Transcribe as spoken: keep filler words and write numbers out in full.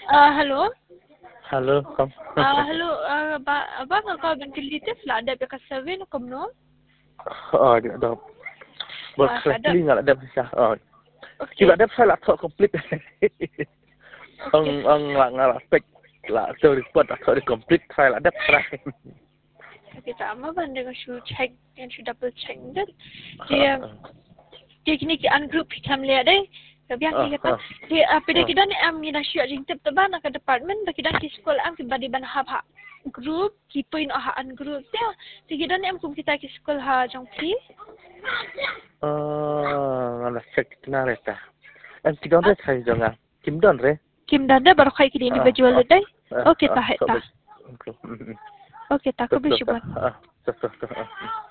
Ah, hello. Halo, kom. Ah, hello. Ah, ba abang kau bentilite lah ada bekas seven kom no? Oh, dia ada. Ah, kada. Berkali nggak ada bisa. Oh, Okay. kita ada bisa lah tak komplit. Ang Okay. ang nggak nggak spek lah tu report atau di komplit file ada terakhir. Okay, sama ban dengan shoe check and shoe double check dan dia dia kini ke ungroup kita melihat deh. Tapi yang kita kata, dia apa dia kita ni am ni dah shoe jing tep teban ke department bagi dah di sekolah am tiba di ban hab ha group kipoin ah ungroup dia. Dia kita ni am kum kita ke sekolah ha jang pi. Oh, nggak cek kenal reta. Em kita ada saya jangan. Kim don re. Kim danda baru kai ke individual deh. Okay, tah tah. Okay, tak aku bersyukur. Ah, betul betul.